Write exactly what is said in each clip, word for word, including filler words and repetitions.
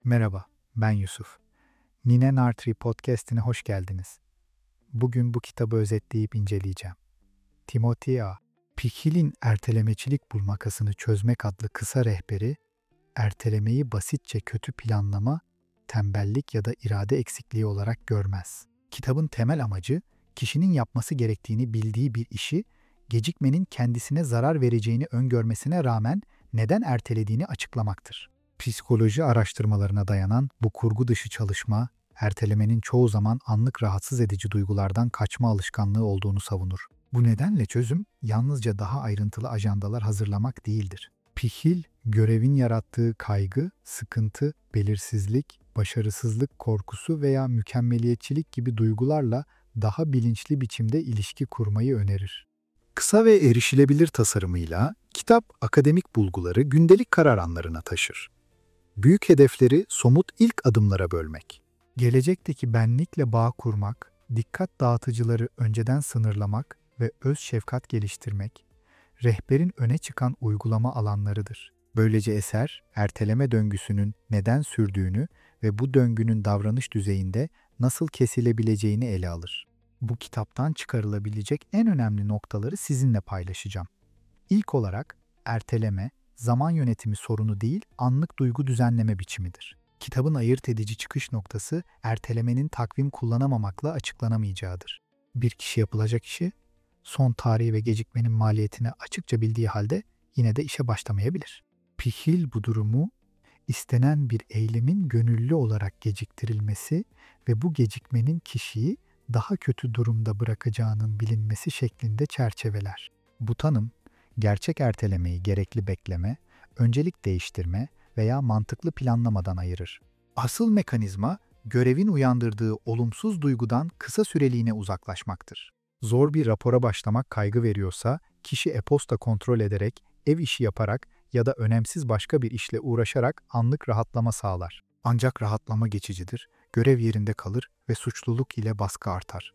Merhaba, ben Yusuf. Nine Nartri Podcast'ine hoş geldiniz. Bugün bu kitabı özetleyip inceleyeceğim. Timothy A. Pikil'in Ertelemecilik Bulmakasını Çözmek adlı kısa rehberi, ertelemeyi basitçe kötü planlama, tembellik ya da irade eksikliği olarak görmez. Kitabın temel amacı, kişinin yapması gerektiğini bildiği bir işi, gecikmenin kendisine zarar vereceğini öngörmesine rağmen neden ertelediğini açıklamaktır. Psikoloji araştırmalarına dayanan bu kurgu dışı çalışma, ertelemenin çoğu zaman anlık rahatsız edici duygulardan kaçma alışkanlığı olduğunu savunur. Bu nedenle çözüm, yalnızca daha ayrıntılı ajandalar hazırlamak değildir. Pihil, görevin yarattığı kaygı, sıkıntı, belirsizlik, başarısızlık korkusu veya mükemmeliyetçilik gibi duygularla daha bilinçli biçimde ilişki kurmayı önerir. Kısa ve erişilebilir tasarımıyla kitap akademik bulguları gündelik karar anlarına taşır. Büyük hedefleri somut ilk adımlara bölmek. Gelecekteki benlikle bağ kurmak, dikkat dağıtıcıları önceden sınırlamak ve öz şefkat geliştirmek, rehberin öne çıkan uygulama alanlarıdır. Böylece eser, erteleme döngüsünün neden sürdüğünü ve bu döngünün davranış düzeyinde nasıl kesilebileceğini ele alır. Bu kitaptan çıkarılabilecek en önemli noktaları sizinle paylaşacağım. İlk olarak, erteleme, zaman yönetimi sorunu değil, anlık duygu düzenleme biçimidir. Kitabın ayırt edici çıkış noktası, ertelemenin takvim kullanamamakla açıklanamayacağıdır. Bir kişi yapılacak işi, son tarihi ve gecikmenin maliyetini açıkça bildiği halde yine de işe başlamayabilir. Pihil bu durumu, istenen bir eylemin gönüllü olarak geciktirilmesi ve bu gecikmenin kişiyi daha kötü durumda bırakacağının bilinmesi şeklinde çerçeveler. Bu tanım, gerçek ertelemeyi gerekli bekleme, öncelik değiştirme veya mantıklı planlamadan ayırır. Asıl mekanizma, görevin uyandırdığı olumsuz duygudan kısa süreliğine uzaklaşmaktır. Zor bir rapora başlamak kaygı veriyorsa, kişi e-posta kontrol ederek, ev işi yaparak ya da önemsiz başka bir işle uğraşarak anlık rahatlama sağlar. Ancak rahatlama geçicidir, görev yerinde kalır ve suçluluk ile baskı artar.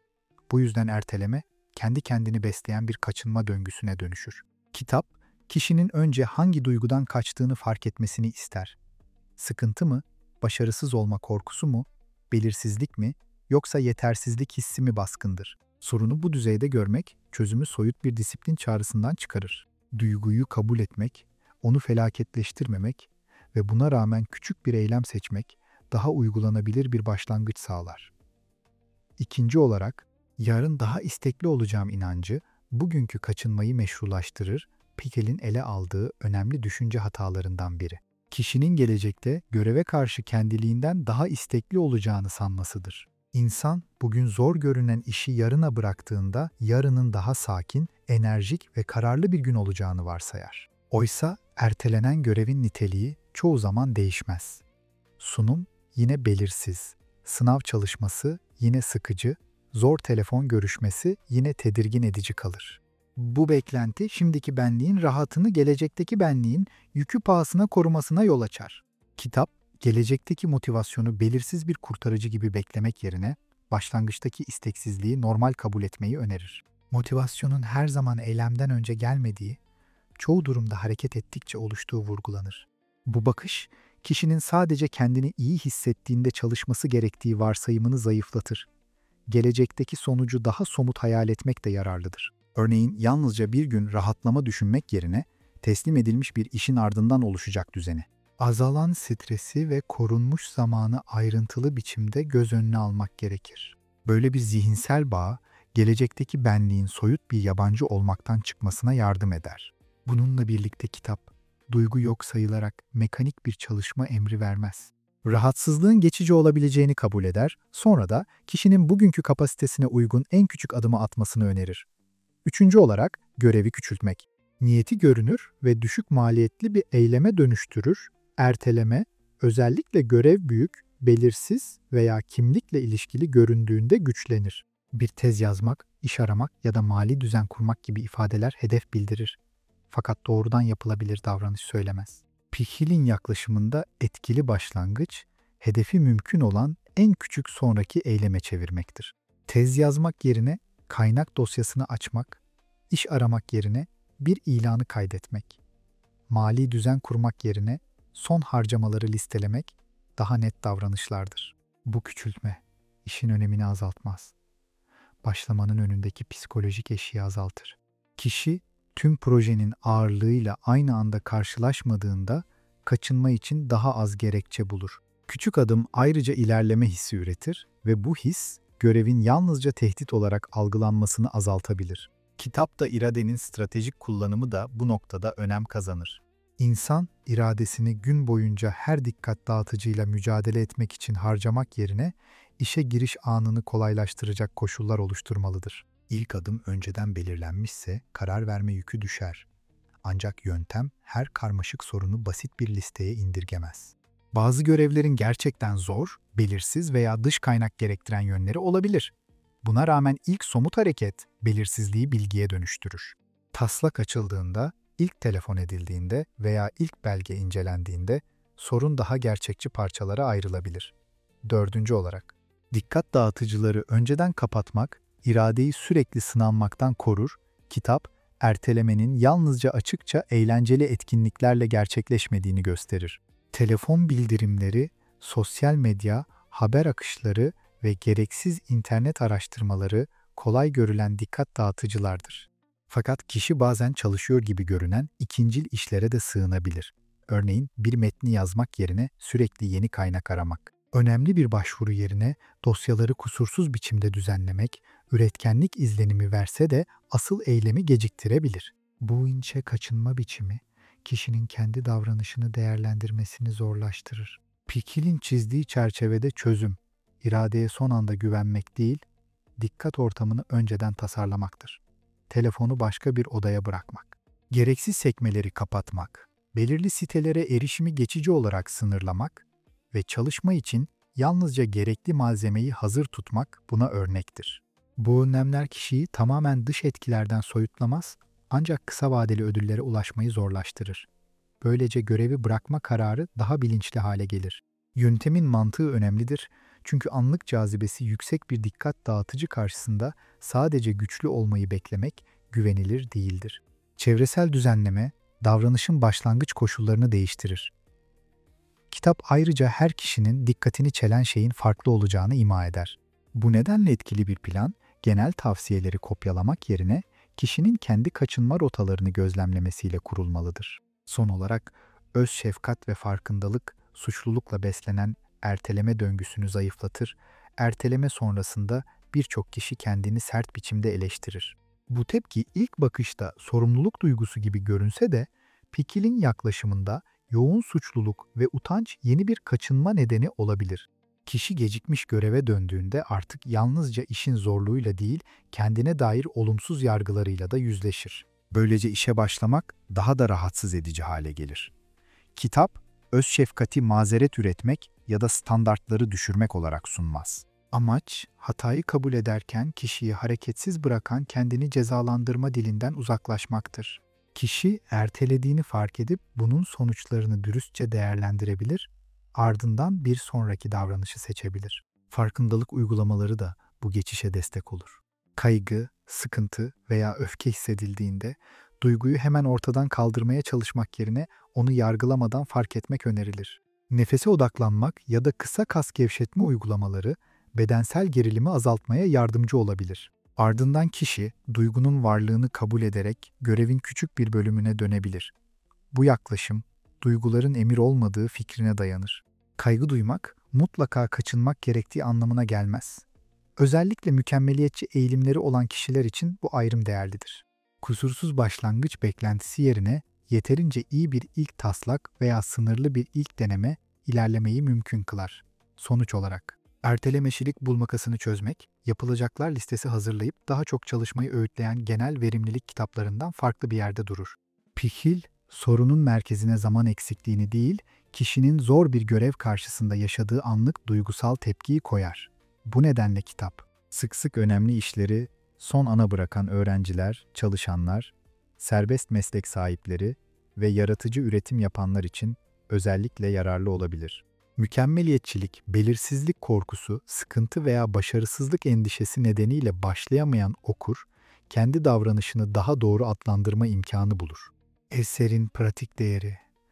Bu yüzden erteleme, kendi kendini besleyen bir kaçınma döngüsüne dönüşür. Kitap, kişinin önce hangi duygudan kaçtığını fark etmesini ister. Sıkıntı mı, başarısız olma korkusu mu, belirsizlik mi, yoksa yetersizlik hissi mi baskındır? Sorunu bu düzeyde görmek, çözümü soyut bir disiplin çağrısından çıkarır. Duyguyu kabul etmek, onu felaketleştirmemek ve buna rağmen küçük bir eylem seçmek, daha uygulanabilir bir başlangıç sağlar. İkinci olarak, yarın daha istekli olacağım inancı, bugünkü kaçınmayı meşrulaştırır, Pikil'in ele aldığı önemli düşünce hatalarından biri. Kişinin gelecekte göreve karşı kendiliğinden daha istekli olacağını sanmasıdır. İnsan, bugün zor görünen işi yarına bıraktığında yarının daha sakin, enerjik ve kararlı bir gün olacağını varsayar. Oysa ertelenen görevin niteliği çoğu zaman değişmez. Sunum yine belirsiz, sınav çalışması yine sıkıcı, zor telefon görüşmesi yine tedirgin edici kalır. Bu beklenti şimdiki benliğin rahatını gelecekteki benliğin yükü pahasına korumasına yol açar. Kitap, gelecekteki motivasyonu belirsiz bir kurtarıcı gibi beklemek yerine başlangıçtaki isteksizliği normal kabul etmeyi önerir. Motivasyonun her zaman eylemden önce gelmediği, çoğu durumda hareket ettikçe oluştuğu vurgulanır. Bu bakış, kişinin sadece kendini iyi hissettiğinde çalışması gerektiği varsayımını zayıflatır. Gelecekteki sonucu daha somut hayal etmek de yararlıdır. Örneğin yalnızca bir gün rahatlama düşünmek yerine teslim edilmiş bir işin ardından oluşacak düzeni. Azalan stresi ve korunmuş zamanı ayrıntılı biçimde göz önüne almak gerekir. Böyle bir zihinsel bağ, gelecekteki benliğin soyut bir yabancı olmaktan çıkmasına yardım eder. Bununla birlikte kitap, duygu yok sayılarak mekanik bir çalışma emri vermez. Rahatsızlığın geçici olabileceğini kabul eder, sonra da kişinin bugünkü kapasitesine uygun en küçük adımı atmasını önerir. Üçüncü olarak görevi küçültmek. Niyeti görünür ve düşük maliyetli bir eyleme dönüştürür, erteleme, özellikle görev büyük, belirsiz veya kimlikle ilişkili göründüğünde güçlenir. Bir tez yazmak, iş aramak ya da mali düzen kurmak gibi ifadeler hedef bildirir. Fakat doğrudan yapılabilir davranış söylemez. Pikil'in yaklaşımında etkili başlangıç, hedefi mümkün olan en küçük sonraki eyleme çevirmektir. Tez yazmak yerine kaynak dosyasını açmak, iş aramak yerine bir ilanı kaydetmek, mali düzen kurmak yerine son harcamaları listelemek daha net davranışlardır. Bu küçültme işin önemini azaltmaz. Başlamanın önündeki psikolojik eşiği azaltır. Kişi tüm projenin ağırlığıyla aynı anda karşılaşmadığında kaçınma için daha az gerekçe bulur. Küçük adım ayrıca ilerleme hissi üretir ve bu his görevin yalnızca tehdit olarak algılanmasını azaltabilir. Kitapta iradenin stratejik kullanımı da bu noktada önem kazanır. İnsan iradesini gün boyunca her dikkat dağıtıcıyla mücadele etmek için harcamak yerine işe giriş anını kolaylaştıracak koşullar oluşturmalıdır. İlk adım önceden belirlenmişse karar verme yükü düşer. Ancak yöntem her karmaşık sorunu basit bir listeye indirgemez. Bazı görevlerin gerçekten zor, belirsiz veya dış kaynak gerektiren yönleri olabilir. Buna rağmen ilk somut hareket belirsizliği bilgiye dönüştürür. Taslak açıldığında, ilk telefon edildiğinde veya ilk belge incelendiğinde sorun daha gerçekçi parçalara ayrılabilir. Dördüncü olarak, dikkat dağıtıcıları önceden kapatmak, iradeyi sürekli sınanmaktan korur. Kitap, ertelemenin yalnızca açıkça eğlenceli etkinliklerle gerçekleşmediğini gösterir. Telefon bildirimleri, sosyal medya, haber akışları ve gereksiz internet araştırmaları kolay görülen dikkat dağıtıcılardır. Fakat kişi bazen çalışıyor gibi görünen ikincil işlere de sığınabilir. Örneğin bir metni yazmak yerine sürekli yeni kaynak aramak. Önemli bir başvuru yerine dosyaları kusursuz biçimde düzenlemek, üretkenlik izlenimi verse de asıl eylemi geciktirebilir. Bu ince kaçınma biçimi, kişinin kendi davranışını değerlendirmesini zorlaştırır. Pikil'in çizdiği çerçevede çözüm, iradeye son anda güvenmek değil, dikkat ortamını önceden tasarlamaktır. Telefonu başka bir odaya bırakmak, gereksiz sekmeleri kapatmak, belirli sitelere erişimi geçici olarak sınırlamak ve çalışma için yalnızca gerekli malzemeyi hazır tutmak buna örnektir. Bu önlemler kişiyi tamamen dış etkilerden soyutlamaz, ancak kısa vadeli ödüllere ulaşmayı zorlaştırır. Böylece görevi bırakma kararı daha bilinçli hale gelir. Yöntemin mantığı önemlidir, çünkü anlık cazibesi yüksek bir dikkat dağıtıcı karşısında sadece güçlü olmayı beklemek güvenilir değildir. Çevresel düzenleme, davranışın başlangıç koşullarını değiştirir. Kitap ayrıca her kişinin dikkatini çelen şeyin farklı olacağını ima eder. Bu nedenle etkili bir plan, genel tavsiyeleri kopyalamak yerine kişinin kendi kaçınma rotalarını gözlemlemesiyle kurulmalıdır. Son olarak, öz şefkat ve farkındalık, suçlulukla beslenen erteleme döngüsünü zayıflatır, erteleme sonrasında birçok kişi kendini sert biçimde eleştirir. Bu tepki ilk bakışta sorumluluk duygusu gibi görünse de, Pikil'in yaklaşımında yoğun suçluluk ve utanç yeni bir kaçınma nedeni olabilir. Kişi gecikmiş göreve döndüğünde artık yalnızca işin zorluğuyla değil, kendine dair olumsuz yargılarıyla da yüzleşir. Böylece işe başlamak daha da rahatsız edici hale gelir. Kitap, öz şefkati mazeret üretmek ya da standartları düşürmek olarak sunmaz. Amaç, hatayı kabul ederken kişiyi hareketsiz bırakan kendini cezalandırma dilinden uzaklaşmaktır. Kişi ertelediğini fark edip bunun sonuçlarını dürüstçe değerlendirebilir, ardından bir sonraki davranışı seçebilir. Farkındalık uygulamaları da bu geçişe destek olur. Kaygı, sıkıntı veya öfke hissedildiğinde duyguyu hemen ortadan kaldırmaya çalışmak yerine onu yargılamadan fark etmek önerilir. Nefese odaklanmak ya da kısa kas gevşetme uygulamaları bedensel gerilimi azaltmaya yardımcı olabilir. Ardından kişi duygunun varlığını kabul ederek görevin küçük bir bölümüne dönebilir. Bu yaklaşım duyguların emir olmadığı fikrine dayanır. Kaygı duymak mutlaka kaçınmak gerektiği anlamına gelmez. Özellikle mükemmeliyetçi eğilimleri olan kişiler için bu ayrım değerlidir. Kusursuz başlangıç beklentisi yerine yeterince iyi bir ilk taslak veya sınırlı bir ilk deneme ilerlemeyi mümkün kılar. Sonuç olarak, ertelemeçilik bulmakasını çözmek, yapılacaklar listesi hazırlayıp daha çok çalışmayı öğütleyen genel verimlilik kitaplarından farklı bir yerde durur. Pikil, sorunun merkezine zaman eksikliğini değil, kişinin zor bir görev karşısında yaşadığı anlık duygusal tepkiyi koyar. Bu nedenle kitap, sık sık önemli işleri son ana bırakan öğrenciler, çalışanlar, serbest meslek sahipleri ve yaratıcı üretim yapanlar için özellikle yararlı olabilir. Mükemmeliyetçilik, belirsizlik korkusu, sıkıntı veya başarısızlık endişesi nedeniyle başlayamayan okur, kendi davranışını daha doğru adlandırma imkanı bulur. Eserin pratik değeri.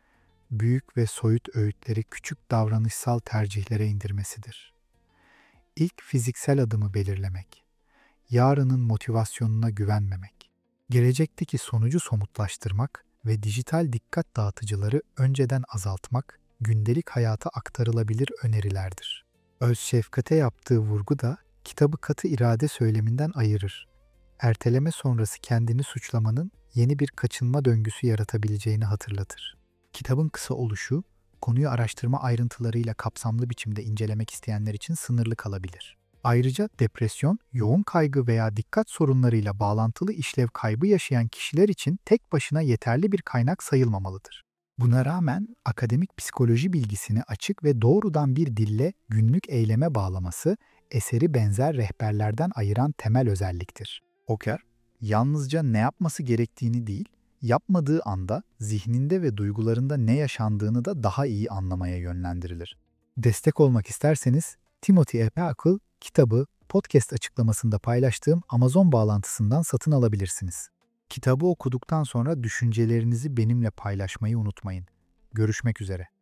büyük ve soyut öğütleri küçük davranışsal tercihlere indirmesidir. İlk fiziksel adımı belirlemek, yarının motivasyonuna güvenmemek, gelecekteki sonucu somutlaştırmak ve dijital dikkat dağıtıcıları önceden azaltmak, gündelik hayata aktarılabilir önerilerdir. Öz şefkate yaptığı vurgu da kitabı katı irade söyleminden ayırır. Erteleme sonrası kendini suçlamanın yeni bir kaçınma döngüsü yaratabileceğini hatırlatır. Kitabın kısa oluşu, konuyu araştırma ayrıntılarıyla kapsamlı biçimde incelemek isteyenler için sınırlı kalabilir. Ayrıca depresyon, yoğun kaygı veya dikkat sorunlarıyla bağlantılı işlev kaybı yaşayan kişiler için tek başına yeterli bir kaynak sayılmamalıdır. Buna rağmen akademik psikoloji bilgisini açık ve doğrudan bir dille günlük eyleme bağlaması, eseri benzer rehberlerden ayıran temel özelliktir. Oker, yalnızca ne yapması gerektiğini değil, yapmadığı anda zihninde ve duygularında ne yaşandığını da daha iyi anlamaya yönlendirilir. Destek olmak isterseniz Timothy E. Peakle kitabı podcast açıklamasında paylaştığım Amazon bağlantısından satın alabilirsiniz. Kitabı okuduktan sonra düşüncelerinizi benimle paylaşmayı unutmayın. Görüşmek üzere.